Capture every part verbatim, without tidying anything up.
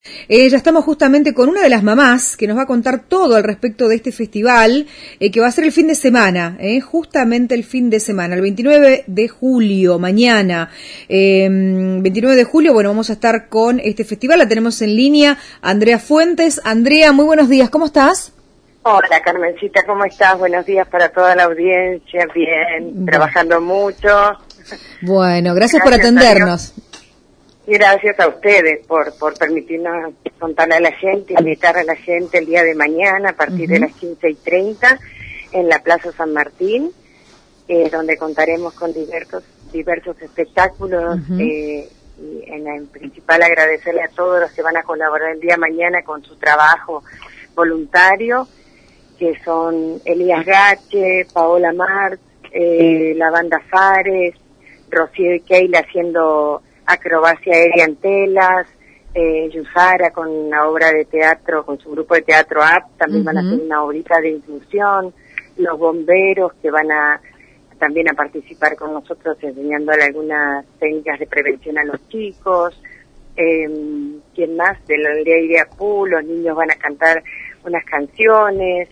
Eh, ya estamos justamente con una de las mamás que nos va a contar todo al respecto de este festival, eh, que va a ser el fin de semana, eh, justamente el fin de semana, el veintinueve de julio, mañana. Eh, veintinueve de julio, bueno, vamos a estar con este festival, la tenemos en línea, Andrea Fuentes. Andrea, muy buenos días, ¿cómo estás? Hola, Carmencita, ¿cómo estás? Buenos días para toda la audiencia, bien, bueno. Trabajando mucho. Bueno, gracias, gracias por atendernos. Gracias a ustedes por por permitirnos contarle a la gente, invitar a la gente el día de mañana a partir uh-huh. de las quince y treinta en la Plaza San Martín, eh, donde contaremos con diversos diversos espectáculos. Uh-huh. eh, y en, en principal agradecerle a todos los que van a colaborar el día de mañana con su trabajo voluntario, que son Elías Gache, Paola Marx, eh, la banda Fares, Rocío y Keila haciendo acrobacia aérea en telas, eh, Yusara con una obra de teatro, con su grupo de teatro A P, también uh-huh. van a hacer una obrita de inclusión, los bomberos que van a también a participar con nosotros enseñándole algunas técnicas de prevención a los chicos, eh, ¿quién más? De la aldea Iriapú, los niños van a cantar unas canciones,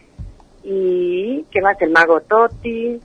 y ¿qué más? El mago Toti.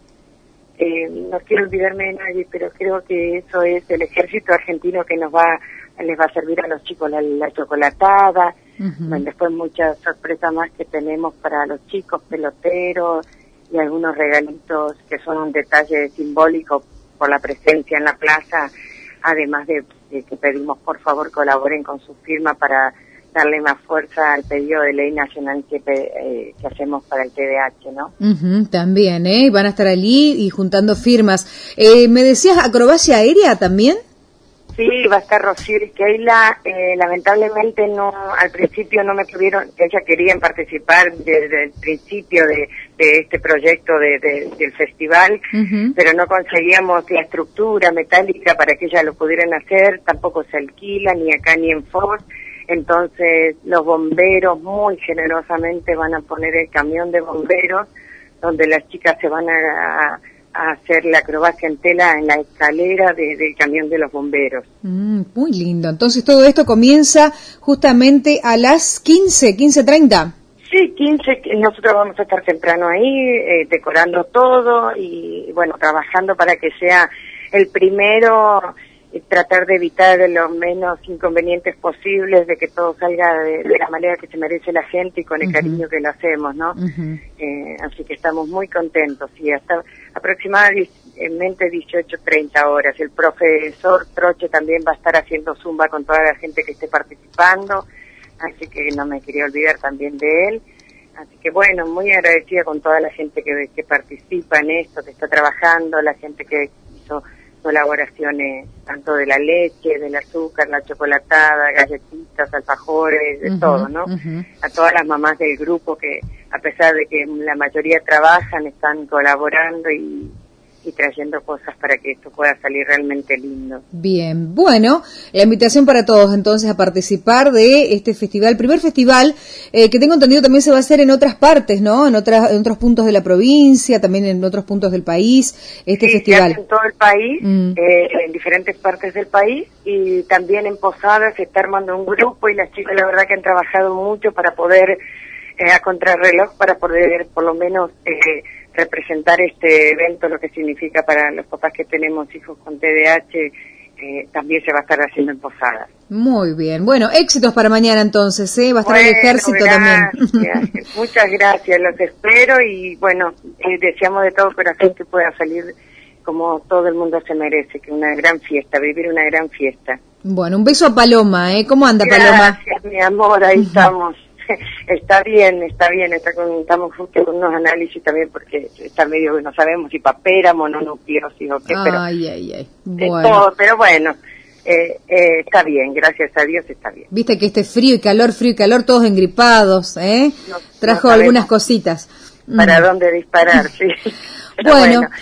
Eh, no quiero olvidarme de nadie, pero creo que eso es el ejército argentino que nos va, les va a servir a los chicos la, la chocolatada. Uh-huh. Bueno, después muchas sorpresas más que tenemos para los chicos, peloteros y algunos regalitos que son un detalle simbólico por la presencia en la plaza, además de, de que pedimos por favor colaboren con su firma para darle más fuerza al pedido de ley nacional que, eh, que hacemos para el T D A H, ¿no? Uh-huh, también, ¿eh? Van a estar allí y juntando firmas. Eh, ¿Me decías acrobacia aérea también? Sí, va a estar Rocío y Keila. Eh, lamentablemente no, al principio no me pudieron, ellas querían participar desde el principio de, de este proyecto de, de, del festival, uh-huh. pero no conseguíamos la estructura metálica para que ellas lo pudieran hacer, tampoco se alquila ni acá ni en Foz. Entonces los bomberos muy generosamente van a poner el camión de bomberos donde las chicas se van a, a hacer la acrobacia en tela en la escalera de, del camión de los bomberos. Mm, muy lindo. Entonces todo esto comienza justamente a las quince, quince treinta. Sí, quince, nosotros vamos a estar temprano ahí, eh, decorando todo y bueno, trabajando para que sea el primero, y tratar de evitar los menos inconvenientes posibles, de que todo salga de, de la manera que se merece la gente y con el uh-huh. cariño que lo hacemos, ¿no? Uh-huh. Eh, así que estamos muy contentos y hasta aproximadamente dieciocho treinta horas. El profesor Troche también va a estar haciendo zumba con toda la gente que esté participando, así que no me quería olvidar también de él. Así que bueno, muy agradecida con toda la gente que, que participa en esto, que está trabajando, la gente que hizo colaboraciones tanto de la leche, del azúcar, la chocolatada, galletitas, alfajores, de uh-huh, todo, ¿no? Uh-huh. A todas las mamás del grupo que, a pesar de que la mayoría trabajan, están colaborando y, y trayendo cosas para que esto pueda salir realmente lindo. Bien, bueno, la invitación para todos entonces a participar de este festival, primer festival eh, que tengo entendido también se va a hacer en otras partes, ¿no? En otras, en otros puntos de la provincia, también en otros puntos del país, este sí, festival. Sí, en todo el país, mm. eh, en diferentes partes del país y también en Posadas se está armando un grupo y las chicas la verdad que han trabajado mucho para poder, eh, a contrarreloj, para poder por lo menos eh, representar este evento, lo que significa para los papás que tenemos hijos con T D A H, eh, también se va a estar haciendo en Posadas. Muy bien, bueno, éxitos para mañana entonces, ¿eh? Va a estar bueno, el ejército gracias. también. Muchas gracias, los espero y bueno, eh, deseamos de todo corazón que pueda salir como todo el mundo se merece, que una gran fiesta, vivir una gran fiesta. Bueno, un beso a Paloma, ¿eh? ¿Cómo anda gracias, Paloma? Gracias, mi amor, ahí estamos. Está bien, está bien, está con, estamos justo con unos análisis también porque está medio que no sabemos si papera, mononucleosis o qué, pero ay, ay, ay. Bueno. Todo, pero bueno, eh, eh, está bien, gracias a Dios está bien. Viste que este frío y calor, frío y calor, todos engripados, ¿eh? No, Trajo no algunas cositas. ¿Para mm. dónde disparar? Sí. bueno. bueno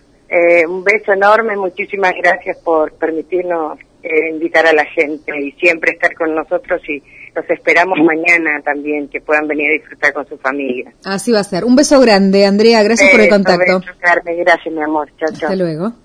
eh, un beso enorme, muchísimas gracias por permitirnos eh, invitar a la gente y siempre estar con nosotros y los esperamos mañana también, que puedan venir a disfrutar con su familia. Así va a ser. Un beso grande, Andrea. Gracias beso, por el contacto. Beso, Carmen. Gracias, mi amor. Chao, chao. Hasta luego.